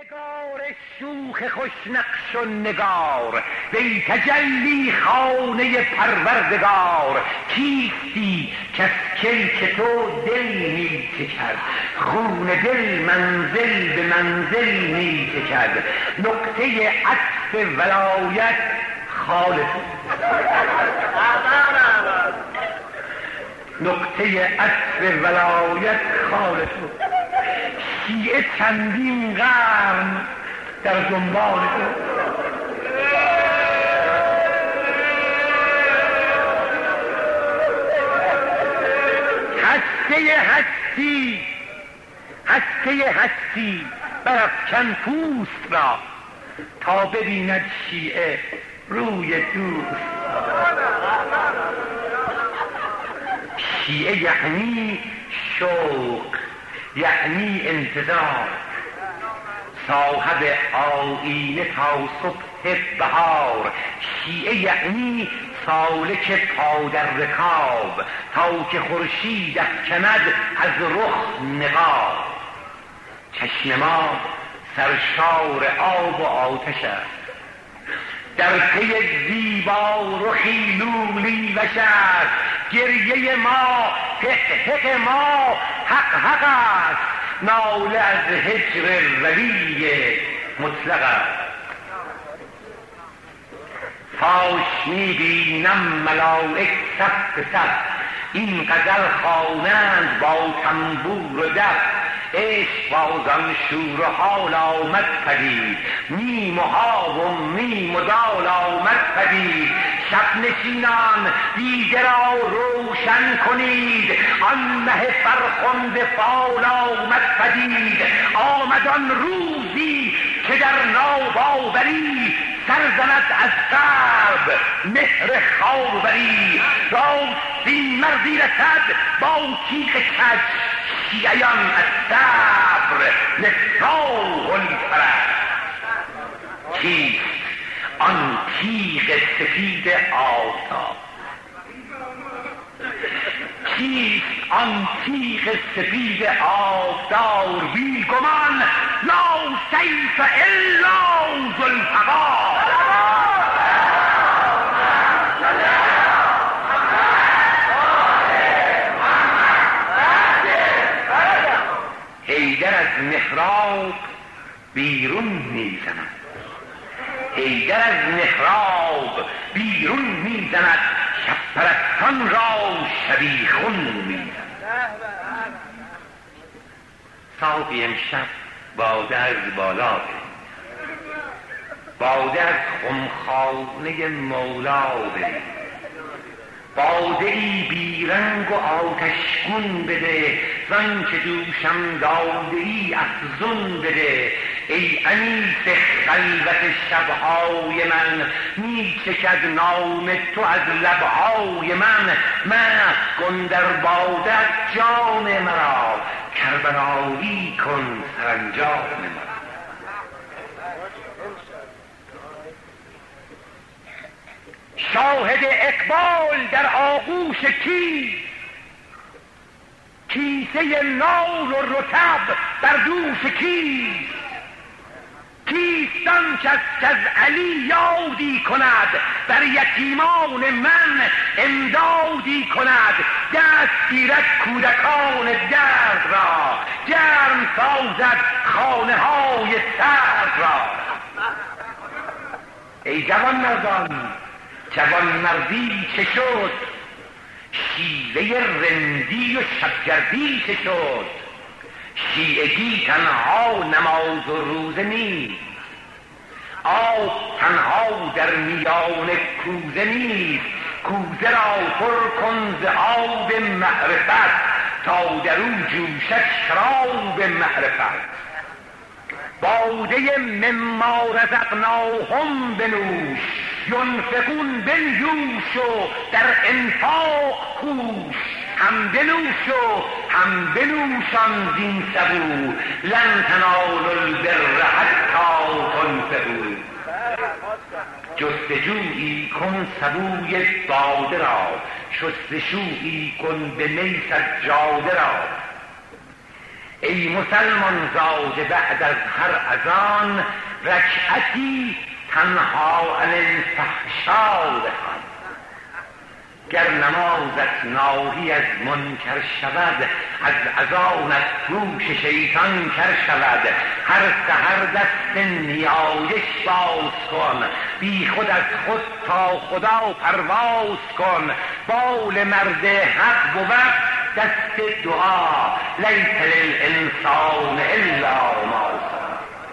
نگار شوخ خوش نقش و نگار وی تجلی خانه پروردگار، کیستی کس که تو دل می چکد، خون دل منزل به منزل می چکد، نقطه عطف ولایت خال تو، نقطه عطف ولایت خال تو، شیعه چندین قرن در دنبال تو، هسته هستی برافکن پوست را تا ببیند شیعه روی دوست. شیعه یعنی شوق، یعنی انتظار، صاحب آیینه تا صبح بهار. شیعه یعنی سالک پا در رکاب تا که خورشید افکند از رخ نقاب. چشم ما سرشار آب و آتش است، در پی زیبا رخی لولی وش است، گریه ما حق ما حق است، ناله از هجر ولی مطلق است. فاش میبینم ملائک صف به صف، این غزل خوانند با تنبور و دف، عشق بازان شور و حال آمد پدید، میم و ها و میم و دال آمد پدید. شب نشینان دیده را روشن کنید، آن مه فرخنده فال آمد پدید. آمد آن روزی که در ناباوری سرزند از غرب مهر خاوری، راستین مردی رسد با تیغ کج، شیعیان از صبر نساء الفرج. چیست آن تیغ سفید آفتاب؟ چیست آن تیغ سفید آفتاب؟ بی گمان لا سیف الا ذوالفقار. حیدر از محراب بیرون میزند، حیدر از محراب بیرون میزند، شب پرستان را شبیخون میزند. ساقی امشب باده از بالا برید، باده از خمخانه مولا برید، باده ای بیرنگ و آتشگون بده، زن که دوشم داده ای افزون بده. ای انیس خلوت شبهای من، می چکد نام تو از لبهای من. مست کن در باده جام مرا، کربلایی کن سرانجام مرا. شاهد اقبال در آغوش کیست؟ کیسه نار و رطب بر دوش کیست؟ کیست آن کس که از علی یادی کند، بر یتیمان من امدادی کند؟ دست گیرد کودکان درد را، گرم سازد خانه های سرد را. ای جوان مردان، جوان مردی چه شد؟ شیوه رندی و شبگردی چه شد؟ شیعگی تنها نماز و روزه نیست، آب تنها در میان کوزه نیست. کوزه را پر کن ز آب معرفت، تا در او جوشد شراب معرفت. باده مما رزقناهم بنوش، ینفقون بنیوش و در انفاق کوش. هم بنوش و هم بنوشان زین سبو، لن تنالوا البر حتی تنفقوا. جستجویی کن سبوی باده را، شستشویی کن به می سجاده را. ای مسلمان زاده بعد از هر اذان رکعتی تنها عن الفحشا بخوان. گر نمازت ناهی از منکر شود، از اذانت گوش شیطان کر شود. هر سحر دست نیایش باز کن، بی خود از خود تا خدا پرواز کن. بال مرد حق بود دست دعا، لیس للانسان الا ما سعی.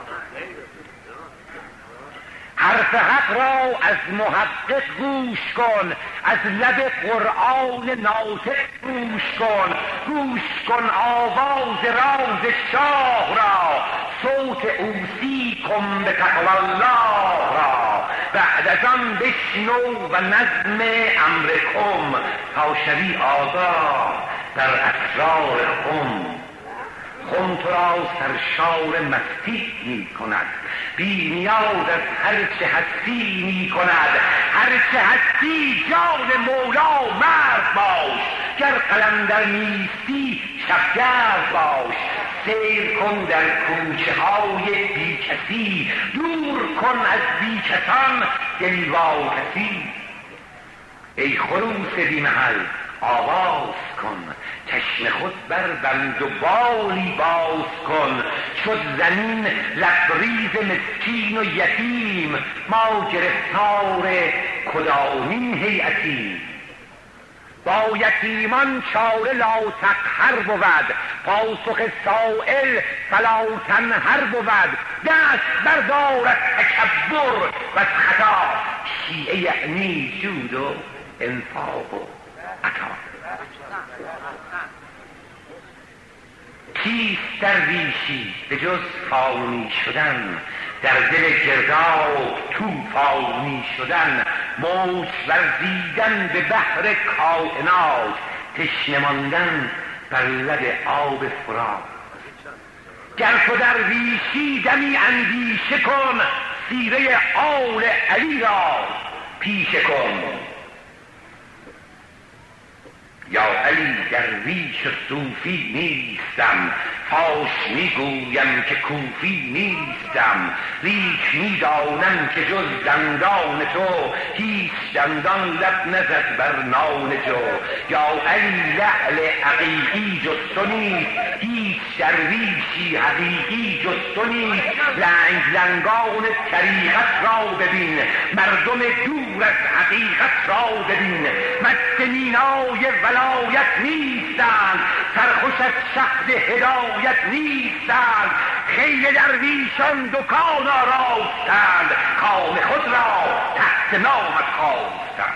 حرف حق را از محقق گوش کن، از لب قرآن ناطق گوش کن. گوش کن آواز راز شاه را، صوت اوصی کن به تقوی الله را. بعد از آن بشنو و نظم امرکم، تا شوی آگاه در اسرار خم تو را سرشار مستی می کند، بی نیاز از هرچه هستی می کند. هرچه هستی جان مولا مرد باش، گر قلندر نیستی شبگرد باش. سیر کن در کوچه های بی کسی، دور کن از بی کسان دل واکسی. ای خروس بی محل آواز کن، چشم خود بربند و بالی باز کن. شد زمین لبریز مسکین و یتیم، ما گرفتار کدامین هیئتی. با یتیمان چاره لا تقهر بود، پاسخ سائل فلا تنهر بود. دست بردارد تکبر و از خطا، شیعه یعنی جود و انفاق و عطا. کیست درویشی به جز فانی شدن، در دل گرداب طوفانی شدن. موج ورزیدن به بحر کائنات، تشنه ماندن بر لب آب فرات. گر تو درویشی دمی اندیشه کن، سیره آل علی را پیشه کن. یا علی درویش و صوفی نیستم، فاش میگویم که کوفی نیستم. لیک میدانم که جز دندان تو، هیچ دندان لب نزد بر نان جو. یا علی لعل عقیقی جز تو نیست، هیچ درویشی حقیقی جز تو نیست. لنگ لنگان طریقت را ببین، مردم دور از حقیقت را ببین. مست مینای ولایت نیستند، سرخوش از شهد هدایت نیستند. خیل درویشان دکان آراستند، کام خود را تحت نامت خواستند.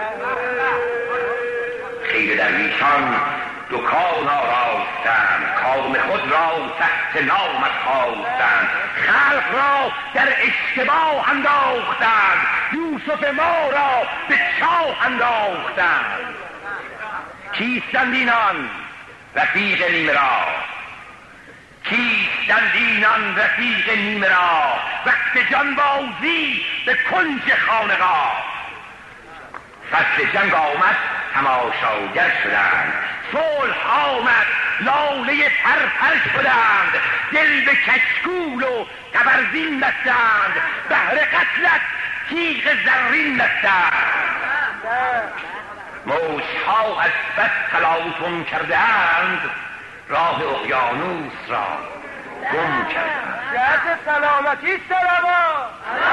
خیل درویشان دکان آراستند، کام خود را تحت نامت خواستند. خلق را در اشتباه انداختند، یوسف ما را به چاه انداختند. کیستند اینان رفیق نیمه راه، کیستند اینان رفیق نیمه راه. وقت جانبازی به کنج خانقاه، فصل جنگ آمد تماشاگر شدند. صلح آمد لاله پرپر شدند، دل به کشکول و تبرزین بستند. بهر قتلت تیغ زرین بستند. موجها از بس تلاطم کردند، راه اقیانوس را گم کردند. جهت سلامتی سلام.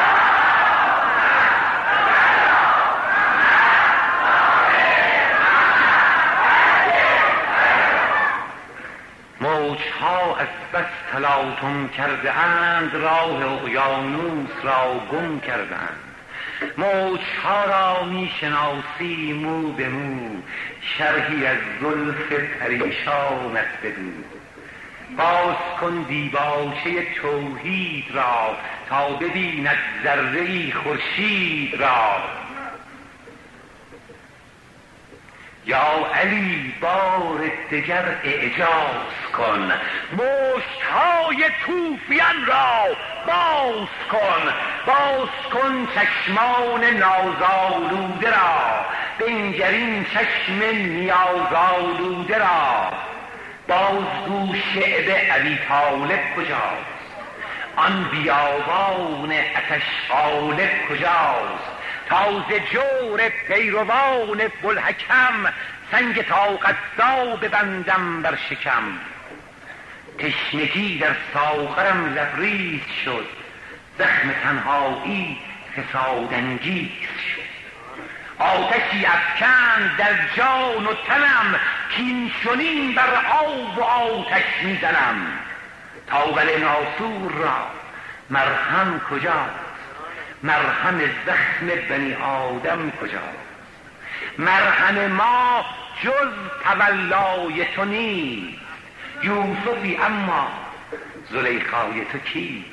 موجها از بس تلاطم کرده اند، راه اقیانوس را گم کردند. موجها را می شناسی مو به مو، شرحی از زلف پریشانت بدو. باز کن دیباچه توحید را، تا ببیند ذره‌ای خورشید را. یا علی بار دگر اعجاز کن، مشتهای توفیان را باز کن. باز کن چشمان نازآلوده را، بنگر این چشم نیازآلوده را. بازگو شعب ابی طالب کجاست؟ آن بیابان آتش غالب کجاست؟ تازه جور پیروان بوالحکم، سنگ طاقت زا ببندم بر شکم. تشنگی در ساغرم لبریز شد، زخم تنهایی حسادانگیز شد. آتشی افکند در جان و تنم، کین چنین بر آب و آتش میزنم. تاول ناسور را مرهم کجاست؟ مرهم زخم بنی آدم کجاست؟ مرهم ما جز تولای تو نیست، یوسفی اما زلیخای تو کی؟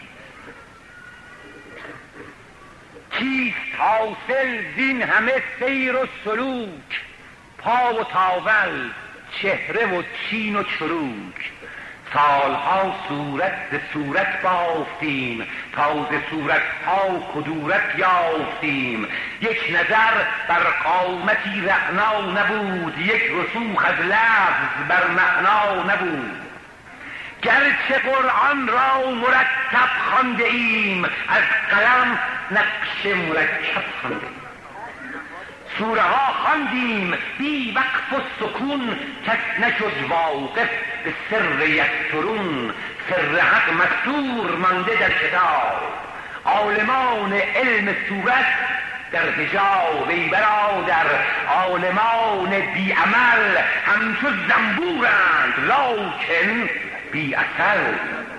کیست حاصل زین همه سیر و سلوک؟ پا و تاول، چهره و چین و چروک. سالها صورت ز صورت بافتیم، تا ز صورت ها کدورت یافتیم. یک نظر بر قامتی رعنا نبود، یک رسوخ از لفظ بر معنا نبود. گرچه قرآن را مرتب خوانده ایم، از قلم نقش مرکب خوانده ایم. سوره ها خواندیم بی وقف و سکون، کس نشد واقف به سر یکترون. سر حق مستور مانده در کتاب، عالمان علم صورت در حجاب. ای برادر عالمان بی عمل، همچو زنبورند لکن بی اثر.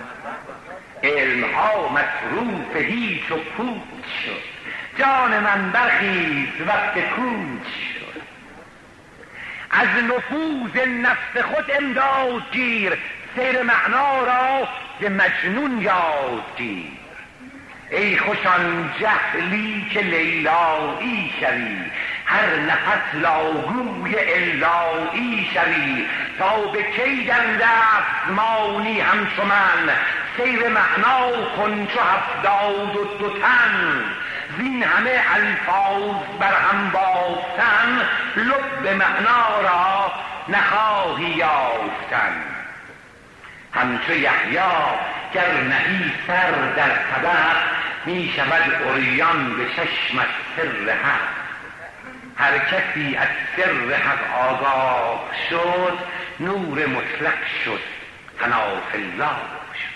علمها مصروف هیچ و پوچ شد، جان من برخیز وقت کوچ شد. از نفوذ نفس خود امداد گیر، سیر معنا را ز مجنون یاد گیر. ای خوشان جهلی که لیلایی شوی، هر نفس لاگوی الایی شوی. تا به کی در دستمانی همچو من، سیر معنا کن چو 72 تن. زین همه الفاظ بر هم بافتن، لب معنا را نخواهی یافتن. همچو یحیی گر نهی سر در طبق، می شود عریان به چشمت سر حق. هر کسی از سر حق آگاه شد، نور مطلق شد حناف الله شد.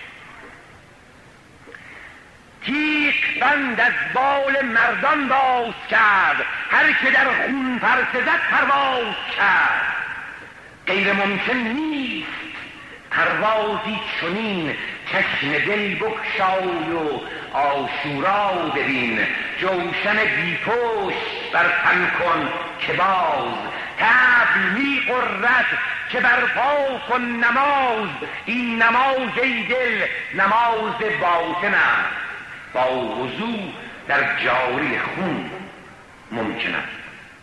تیغ بند از بال مردان باز کرد، هر که در خون پرسه زد پرواز کرد. غیر ممکن نیست پروازی چنین، چشم دل بگشای و عاشورا ببین. جوشن بی پشت بر تن کن که باز، طبل می غرد که برپا کن نماز. این نماز ای دل نماز باطن است، با وضو در جاری خون ممکن است.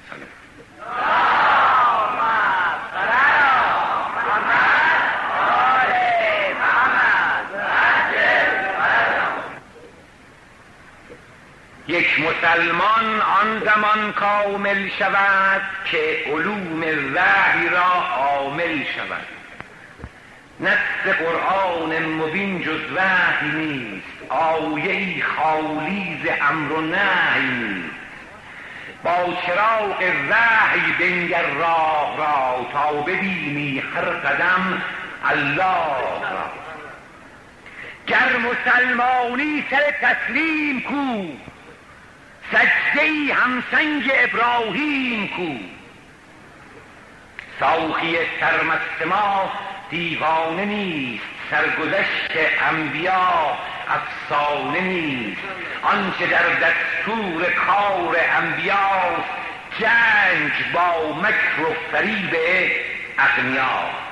یک مسلمان آن زمان کامل شود که علوم وحی را عامل شود. نص قرآن مبین جز وحی نیست، آیه‌ای خالی ز امر و نهی نیست. با چراغ وحی بنگر راه را، تا ببینی هر قدم الله را. گر مسلمانی سر تسلیم کو، سجده‌ای همسنگ ابراهیم کو. ساقی سرمست ما دیوانه نیست، سرگذشت انبیا افسانه نیست. آنچه در دستور کار انبیاست، جنگ با مکر و فریب اغنیاست.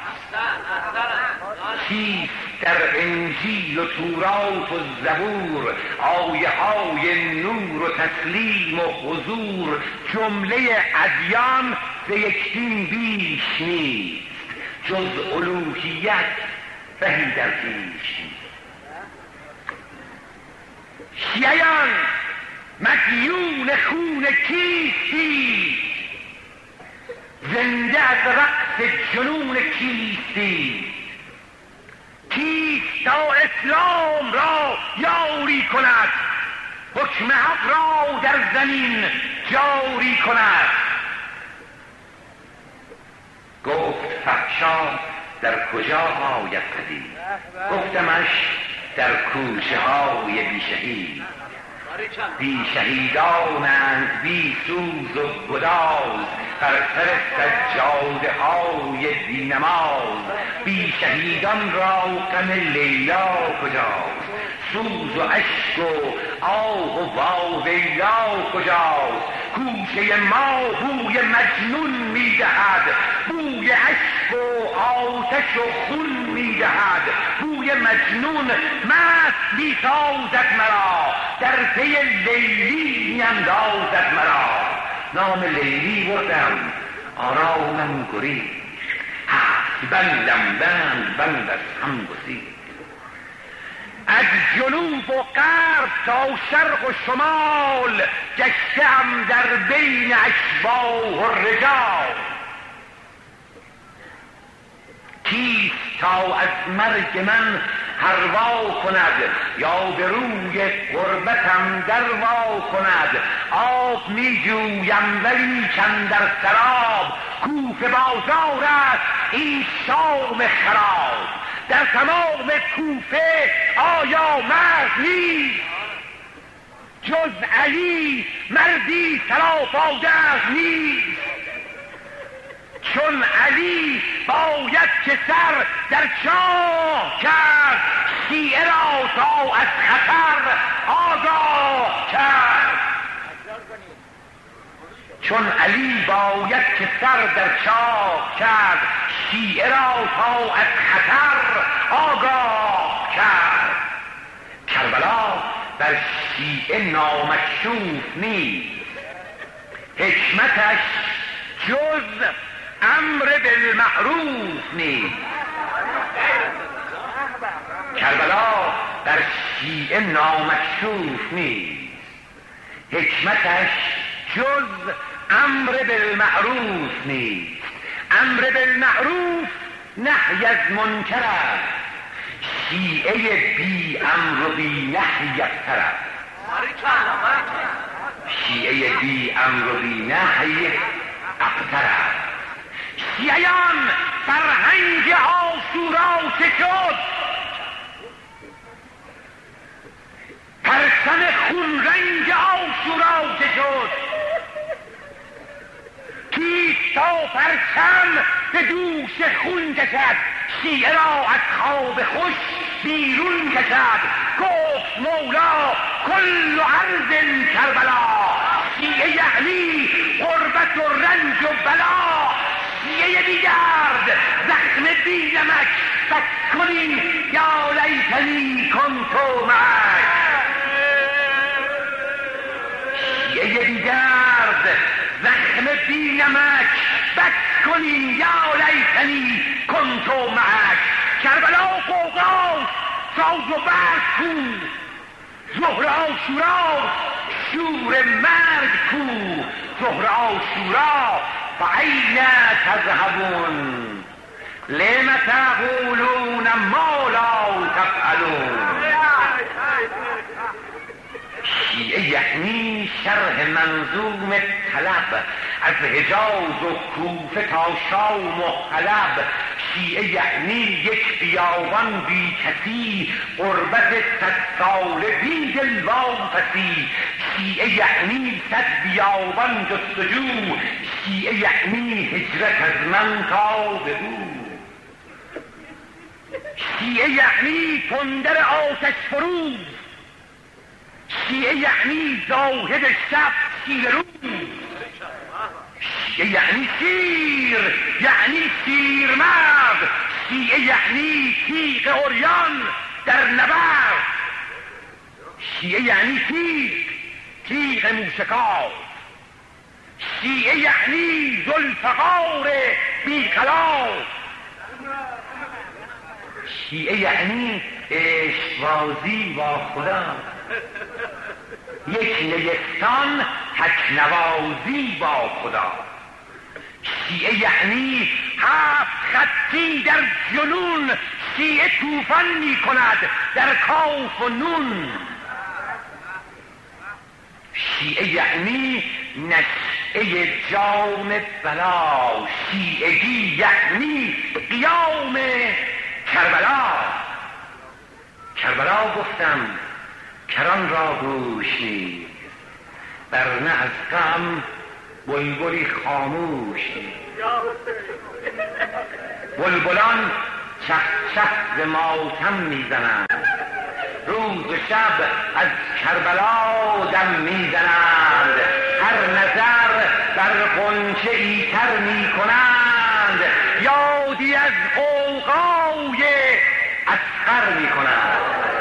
چیست در انجیل و تورات و زبور، آیه های نور و تسلیم و حضور. جمله ادیان ز یک دین بیش نیست، جز الوهیت رهی در پیش نیست. شیعیان مدیون خون کیستی، زنده از رقص جنون کیستی. کیست تا اسلام را یاری کند، حکم حق را در زمین جاری کند. گفت فحشا در کجا آید پدید، گفتمش در کوچه های بیشهید. بی شهیدانند بی سوز و گداز، بر سر سجاده های بی نماز. بی شهیدان را غم لیلا کجاست، سوز و اشک و آه و واویلا کجاست. کوچه ما بوی مجنون میدهد، بوی اشک و آتش و خون میدهد. بوی مجنون مست میسازد مرا، در پی لیلی میاندازد مرا. نام لیلی بردم آرامم گریخت، هفت بندم بند از هم گسیخت. از جنوب و غرب تا شرق و شمال، گشتم در بین اشباح و رجال. کیست تا از مرگ من هروا کند، یا به روی غربتم دروا کند. آب می جویم ولی کاندر سراب، کوفه بازار است این شام خراب. در تمام کوفه آیا مرد نیست، جز علی مردی سراپرده نیست. چون علی باید که سر در چاه کرد، شیعه را تا از خطر آگاه کرد. چون علی باید که سر در چاه کرد، شیعه را تا از خطر آگاه کرد. کربلا در شیعه نامکشوف نیست، حکمتش جز امر بالمعروف نیست. کربلا در شیعه نامکشوف نیست، حکمتش جز امر بالمعروف نیست. امر بالمعروف نهی از منکر است، شیعه بی امر و بی نهی ابتر است. شیعه بی امر و بی نهی ابتر است. شیعیان فرهنگ عاشورا چه شد، پرچم خون رنگ عاشورا چه شد. کیست تا پرچم به دوش خون کشد، شیعه را از خواب خوش بیرون کشد. گفت مولا کل ارض کربلا، شیعه یعنی غربت و رنج و بلا. شیعه بیگرد زخم بی نمک، بس کنین یا لیتنی کنت معک. شیعه بیگرد زخم بی نمک، بس کنین یا لیتنی کنت معک. کربلا قوقاست ساز و برگ کو، ظهر عاشورا شور مرگ کو. ظهر عاشورا فأین تذهبون، لم تقولون ما لا تفعلون. شیعه یعنی شرح منظوم طلب، از حجاز و کوفه تا شام و حلب. شیعه یعنی یک بیابان بی کسی، غربت 100 ساله بی دل واپسی. شیعه یعنی 100 بیابان جستجو، شیعه یعنی هجرت از من تا به او. شیعه یعنی تندر آتش فروز، شیعه یعنی زاهد شب شیر روز. شیعه یعنی شیر، یعنی شیرمرد. شیعه یعنی تیغ عریان در نبرد. شیعه یعنی تیغ موشکاف. شیعه یعنی ذوالفقار بی خلاف. شیعه یعنی عشقبازی با خدا، یک نیستان تکنوازی با خدا. شیعه یعنی 7 خطی در جنون، شیعه طوفان می کند در کاف و نون. شیعه یعنی نشأه جان بلا، شیعگی یعنی قیام کربلا. کربلا گفتم کران را گوش نیست، برنه از غم بلبلی خاموش نیست. بلبلان چه چه ز ماتم میزنند، روز و شب از کربلا دم میزنند. هر نظر بر غنچه ایتر میکنند، یادی از غوغای اصغر میکنند.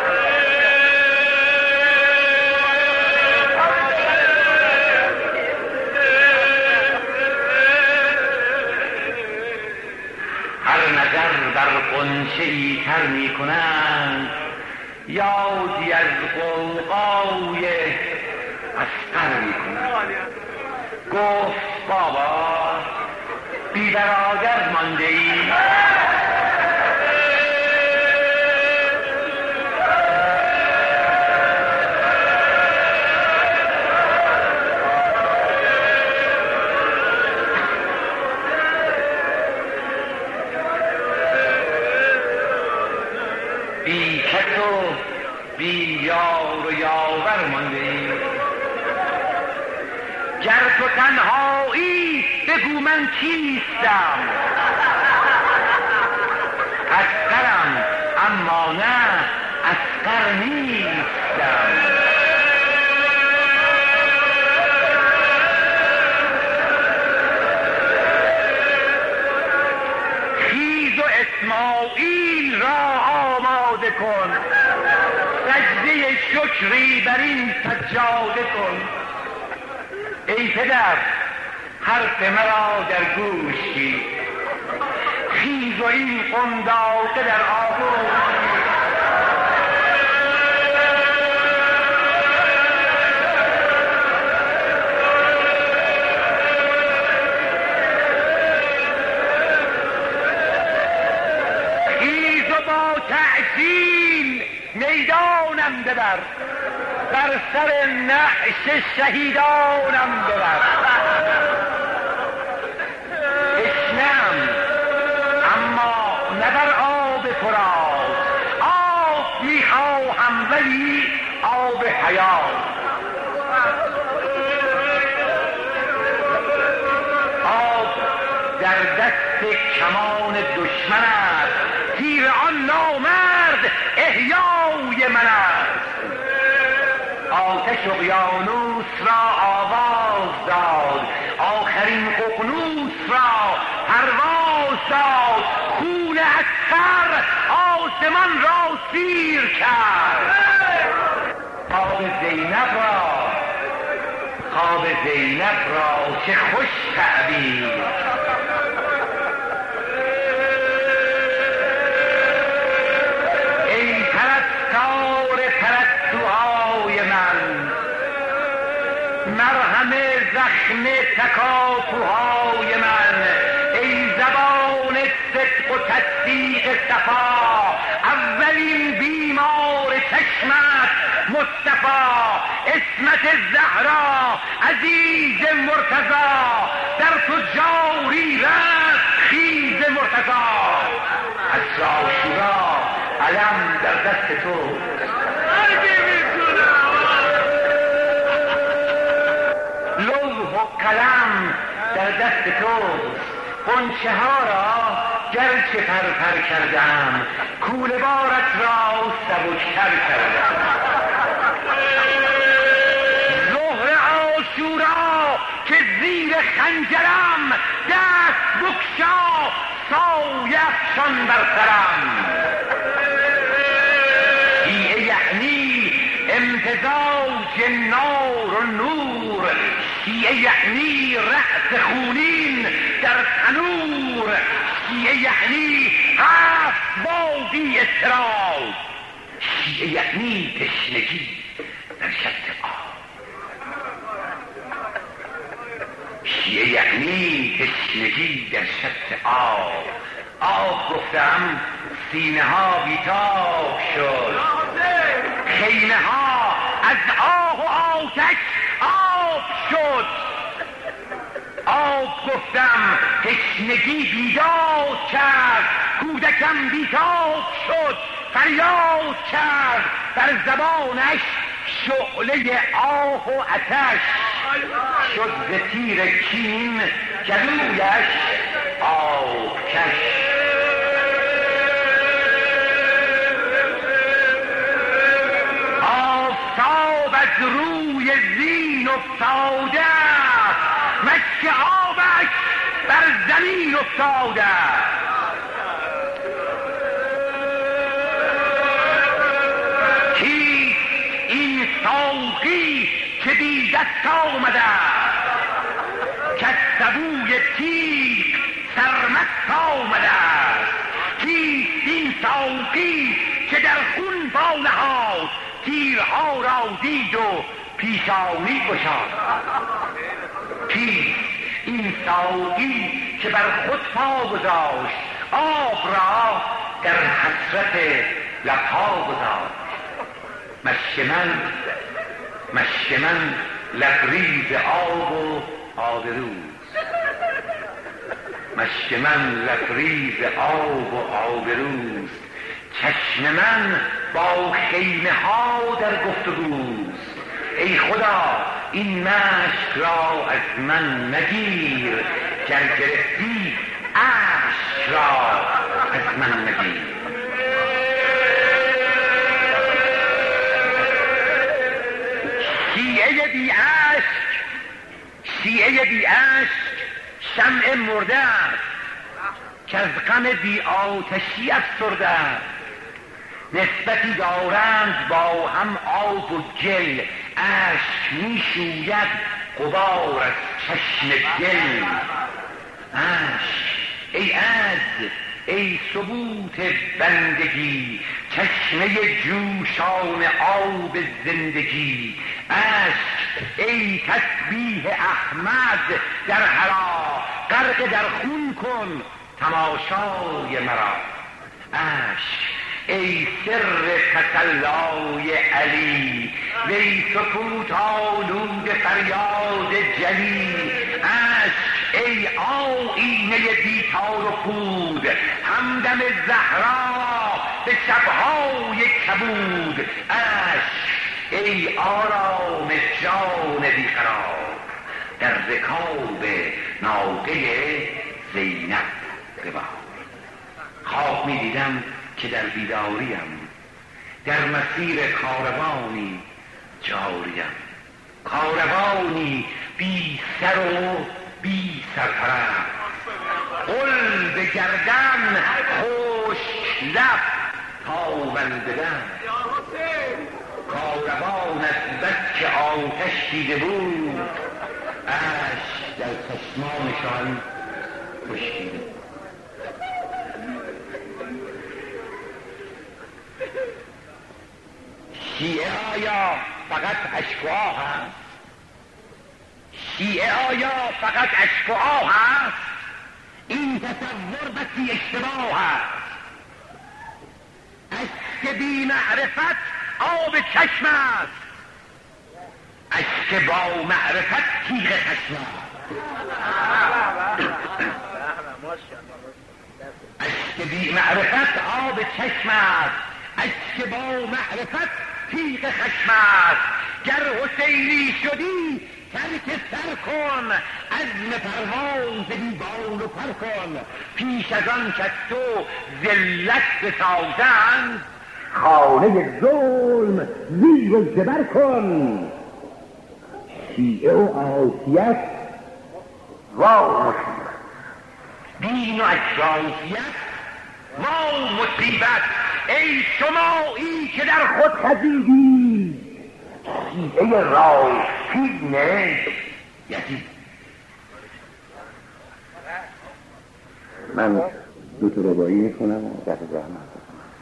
هر نظر بر غنچه ایتر میکنند، یادی از غوغای اصغر میکنند. گفت بابا بی برادر مانده ای؟ بی کس و بی یار و یاور مانده ای؟ گر تو تنهایی بگو من کیستم. اصغرم اما نه اصغر نیستم. خیز و اسماعیل را آماده کن، سجده شکری بر این سجاده کن. ای پدر حرف مرا در گوش گیر، خیز و این قنداقه در آغوش گیر. خیز و با تعجیل میدانم ببر، بر سر نعش شهیدانم ببر. اشنم اما نه بر آب فرات، آب میخواهم ولی آب حیات. آب در دست کمان دشمن است، تیر آن نامرد احیای من است. آتش اقیانوس را آواز داد، آخرین ققنوس را پرواز داد. خون اصغر آسمان را سیر کرد. خواب زینب را چه خوش تعبیر. ای پرستار پرستوهای من، مرهم زخم تکاپوهای من. ای زبان صدق و تصدیق صفا، اولین بیمار چشمت مصطفی. اسمت زهرا عزیز مرتضی، در تو جاری رفت خیز مرتضی. از عاشورا علم در دست تو، لوح و قلم در دست توست. غنچه ها را گرچه پرپر کردم، کوله بارت را سبکتر کردم. ظهر عاشورا که زیر خنجرم، دست بکشا سایه افشان بر سرم. شیعه یعنی امتزاج نار و نور، شیعه یعنی رأس خونین در تنور. شیعه یعنی هفت وادی اضطراب، شیعه یعنی تشنگی در شط آب. شیعه یعنی تشنگی در شط آب. آب گفتم سینه ها بیتاب شد، خیمه ها از آه و آتش آب شد. آب گفتم تشنگی بیداد کرد، کودکم بیتاب شد فریاد کرد، در زبانش شعله آه و آتش شد ز تیر کین گلویش آبکش. آفتاب از روی زین افتاده، مشک آبش بر زمین افتاده. کیست این ساقی که بی دست آمده، که از سبوی تیغ سرمست آمده؟ کیست این ساقی که در خون بانهاد، تیرها را دید و پیشانی گشاد؟ کیست این ساقی که بر خود پا گذاشت، آب را در حسرت لبها گذاشت؟ مشک من لبریز آب و آبروست، مشک من لبریز آب و آبروست. چشم من با خیمه ها در گفتگوست. ای خدا این مشک را از من نگیر، گر گرفتی اشک را از من نگیر. شیعه بی اشک شمع مرده است، که از غم بی آتشی افسرده است. نسبتی دارند با هم آب و گل، اشک می شوید غبار از چشم دل. اشک ای ثبوت بندگی، چشمه جوشان آب زندگی. اشک ای تسبیح احمد در حرا، غرق در خون کن تماشای مرا. اشک ای سر تسلای علی، وی سکوت آلود فریاد جلی. اشک ای آیینه بیتار و پود، همدم زهرا به شبهای کبود. اشک ای آرام جان بیقرار، در رکاب ناقه زینب ببار. خواب می دیدم که در بیداریم، در مسیر کاروانی جاریم. کاروانی بی سر و بی سرپرست، قل به گردن خشک لب تاوند بدن. کاروان از بس که آتش دیده بود، اشک در چشمانشان خشکیده. شیعه آیا فقط اشک و آه هست؟ شیعه آیا فقط اشک و آه هست؟ این تصور بسی اشتباه هست. اشک بی معرفت آب چشم است، اشک با معرفت تیغ خشم است. اشک بی معرفت آب چشم است، اشک با معرفت تیغ خشم است. گر حسینی شدی ترک سر کن، عزم پرواز بی بال و پر کن. پیش از آن که تو ذلت بسازند، خانه ظلم زیر و زبر کن. شیعه و عافیت و مصیبت، دین و اشرافیت و مصیبت. ای شمایی که در خود خزیدی، شیعه راستین یزید. من دو تا ربایی میکنم و در زحمت.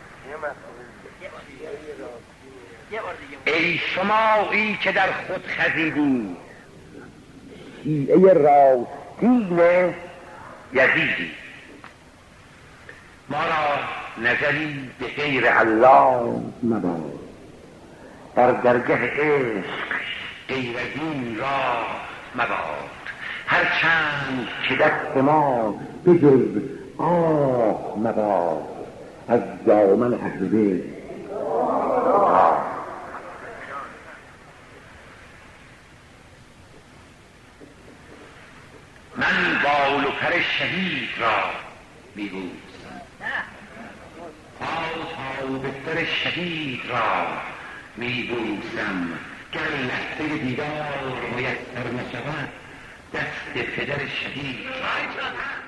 ای شمایی که در خود خزیدی، شیعه راستین یزیدی. ما را نظری به غیر الله مباد، در درگه عشق غیر از این را مباد. هرچند که دست ما به جز آه مباد، از دامن اهل بیت من بال و پر شهید را میبوسم، پا به سر شهید را میبوسم. گر لحظه دیدار میسر نشود، دست پدر شهید را